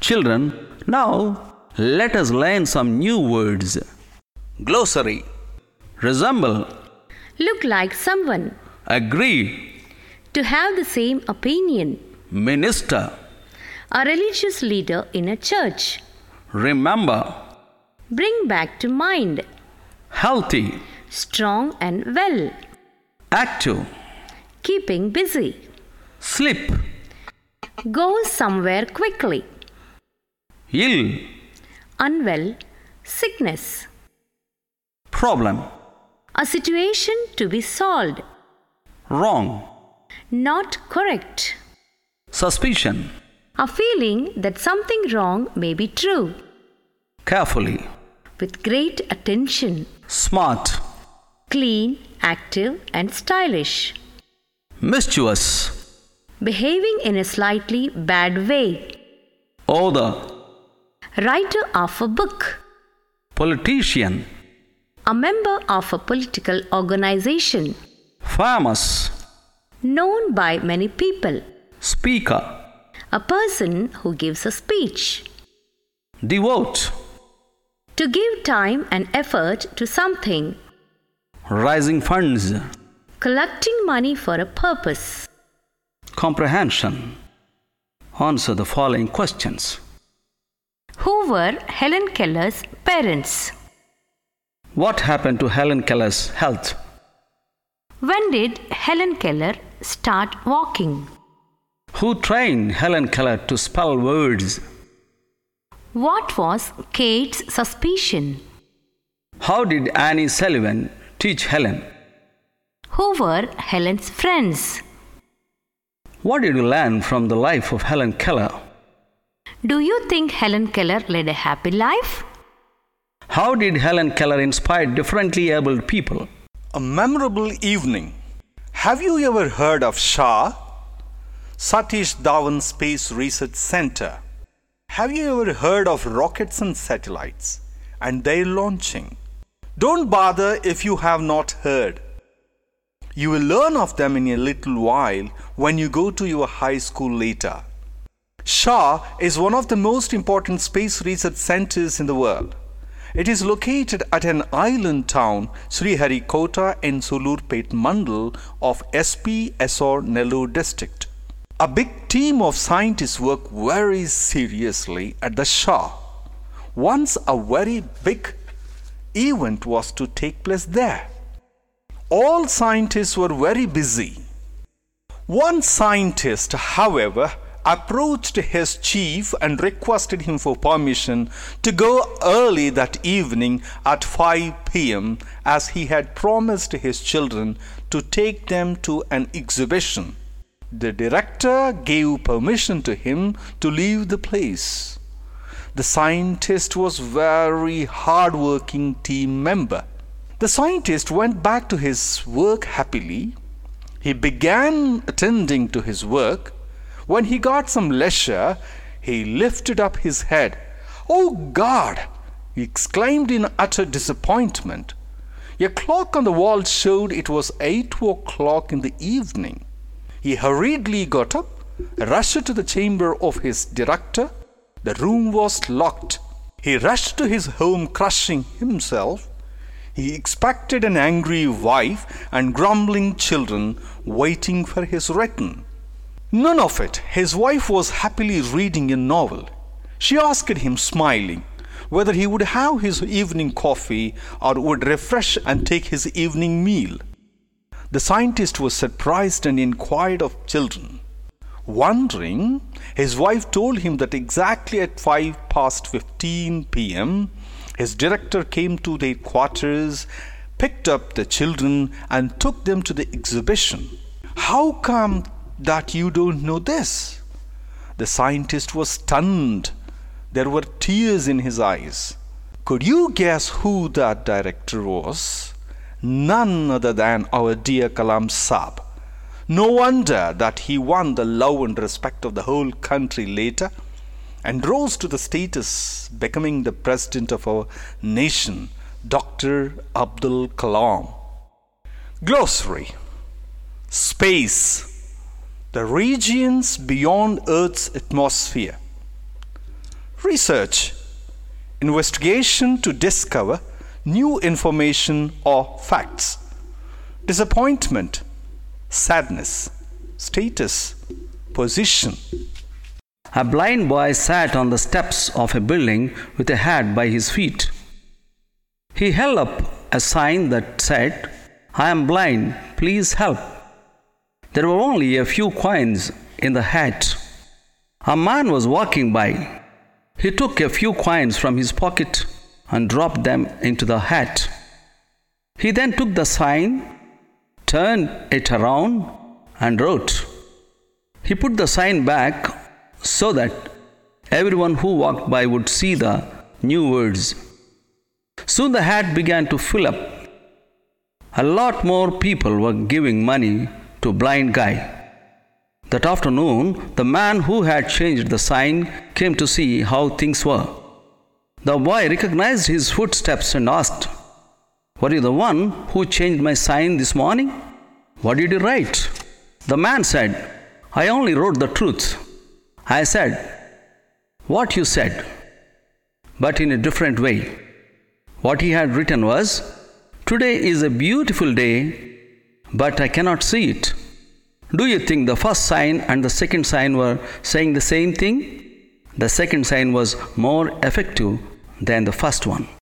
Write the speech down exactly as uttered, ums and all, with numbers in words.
Children, now let us learn some new words. Glossary. Resemble. Look like someone. Agree. To have the same opinion. Minister. A religious leader in a church. Remember. Bring back to mind. Healthy. Strong and well. Active. Keeping busy. Slip. Go somewhere quickly. Ill. Unwell. Sickness. Problem. A situation to be solved. Wrong. Not correct. Suspicion. A feeling that something wrong may be true. Carefully. With great attention. Smart. Clean, active, and stylish. Mischievous. Behaving in a slightly bad way. Author. Writer of a book. Politician. A member of a political organization. Famous. Known by many people. Speaker. A person who gives a speech. Devote. To give time and effort to something. Raising funds. Collecting money for a purpose. Comprehension. Answer the following questions. Who were Helen Keller's parents? What happened to Helen Keller's health? When did Helen Keller start walking? Who trained Helen Keller to spell words? What was Kate's suspicion? How did Annie Sullivan teach Helen? Who were Helen's friends? What did you learn from the life of Helen Keller? Do you think Helen Keller led a happy life? How did Helen Keller inspire differently abled people? A memorable evening. Have you ever heard of S H A? Satish Dhawan Space Research Center? Have you ever heard of rockets and satellites and their launching? Don't bother if you have not heard. You will learn of them in a little while when you go to your high school later. S H A is one of the most important space research centers in the world. It is located at an island town, Sriharikota in Sulurpet Mandal of S P S R Nellore district. A big team of scientists work very seriously at the S H A. Once a very big event was to take place there. All scientists were very busy. One scientist, however, approached his chief and requested him for permission to go early that evening at five p.m. as he had promised his children to take them to an exhibition. The director gave permission to him to leave the place. The scientist was a very hard-working team member. The scientist went back to his work happily. He began attending to his work. When he got some leisure, he lifted up his head. "Oh God!" he exclaimed in utter disappointment. A clock on the wall showed it was eight o'clock in the evening. He hurriedly got up, rushed to the chamber of his director. The room was locked. He rushed to his home crushing himself. He expected an angry wife and grumbling children waiting for his return. None of it. His wife was happily reading a novel. She asked him, smiling, whether he would have his evening coffee or would refresh and take his evening meal. The scientist was surprised and inquired of children. Wondering, his wife told him that exactly at five past fifteen p.m., his director came to their quarters, picked up the children, and took them to the exhibition. "How come that you don't know this?" The scientist was stunned. There were tears in his eyes. Could you guess who that director was? None other than our dear Kalam Saab. No wonder that he won the love and respect of the whole country later and rose to the status becoming the president of our nation, Doctor Abdul Kalam. Glossary. Space. The regions beyond Earth's atmosphere. Research. Investigation to discover new information or facts. Disappointment. Sadness. Status. Position. A blind boy sat on the steps of a building with a hat by his feet. He held up a sign that said, "I am blind, please help." There were only a few coins in the hat. A man was walking by. He took a few coins from his pocket and dropped them into the hat. He then took the sign, turned it around, and wrote. He put the sign back so that everyone who walked by would see the new words. Soon the hat began to fill up. A lot more people were giving money to blind guy. That afternoon, the man who had changed the sign came to see how things were. The boy recognized his footsteps and asked, "Were you the one who changed my sign this morning? What did you write?" The man said, "I only wrote the truth. I said what you said, but in a different way." What he had written was, "Today is a beautiful day, but I cannot see it." Do you think the first sign and the second sign were saying the same thing? The second sign was more effective than the first one.